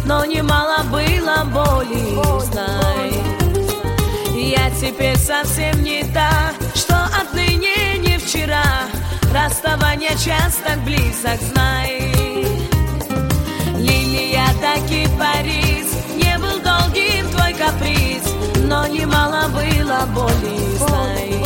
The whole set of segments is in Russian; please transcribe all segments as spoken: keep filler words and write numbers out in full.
но немало было боли, знай. Я теперь совсем не та, что отныне не вчера. Расставание час так близок, знай. Лилия, таки Парис, не был долгим твой каприз, но немало было боли, знай.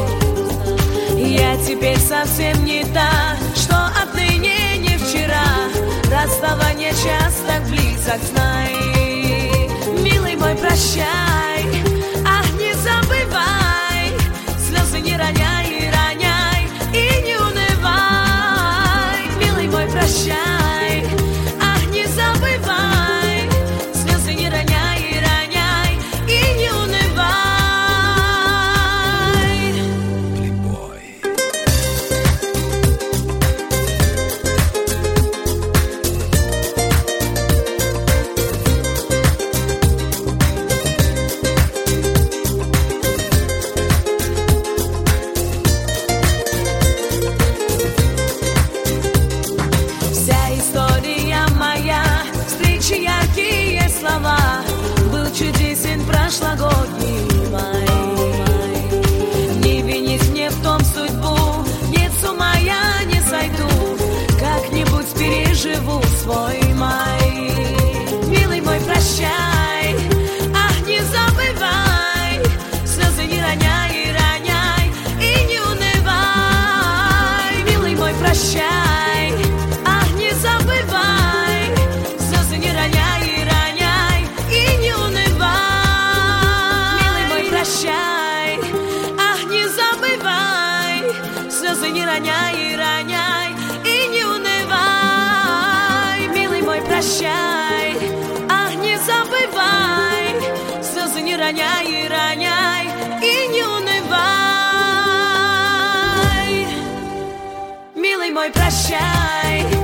Я теперь совсем не та, что отныне не вчера. Расставание час так близок, знай. Милый мой, прощай, ах, не забывай, слезы не роняй, роняй и не унывай. Милый мой, прощай, ах, не забывай, слезы не роняй, роняй и не унывай. Яркие слова, был чудесен прошлогодний май. Не винить мне в том судьбу, нет, с ума я не сойду, как-нибудь переживу свой май. Милый мой, прощай, ах, не забывай, слезы не роняй, роняй и не унывай. Милый мой, прощай, ах, не забывай, слезы не роняй, роняй и не унывай. Милый мой, прощай, ах, не забывай, слезы не роняй, роняй и не унывай. Милый мой, прощай, ах, не забывай, слезы не роняй, роняй и не унывай. Милый мой, прощай.